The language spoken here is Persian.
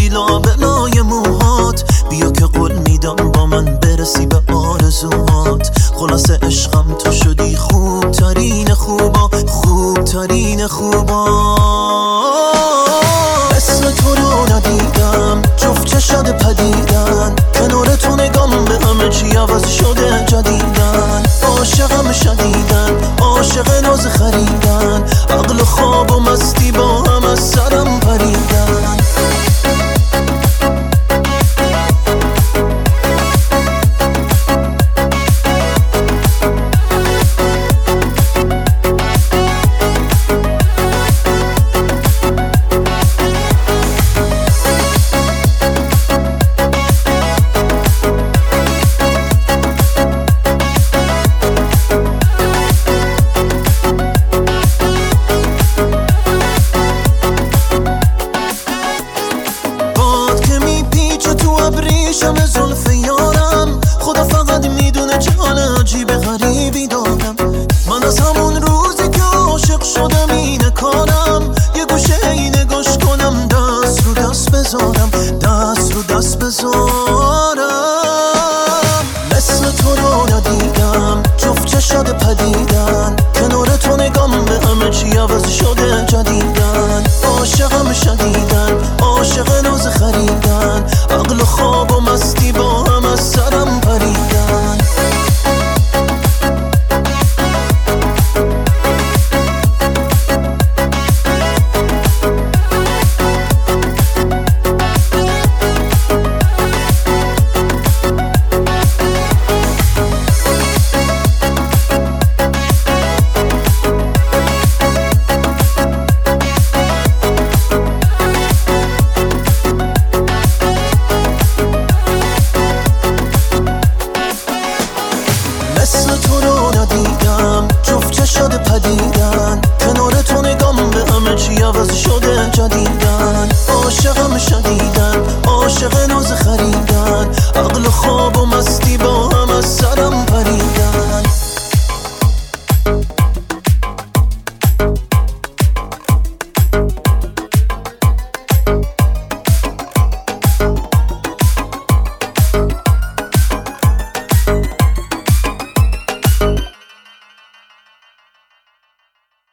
شدی لابلای موهات، بیا که قول میدم با من برسی به آرزوهات. خلاصه عشقم تو شدی خوب ترین خوبا، خوب ترین خوبا. مثل تو رو ندیدم، جفت چشات پدیدن، کنار تو نگام به همه چی عوض شده جدیدن. عاشقم شدیدن، عاشق ناز خریدن، عقل و خواب و مستی با هم از سرم پریدن. ریشم زلف یارم، خدا فقط میدونه چه حال عجیب غریبی دارم. من از همون روزی که عاشق شدم اینه کارم، یه گوشه اینه گوش کنم، دست رو دست بذارم، دست رو دست بذارم. مثل تو رو ندیدم، جفت چشات پدیدن، کنار تو نگام به همه چی عوض شده جدیدن. عاشقم شدیدن، عاشق ناز خریدن، عقل و خواب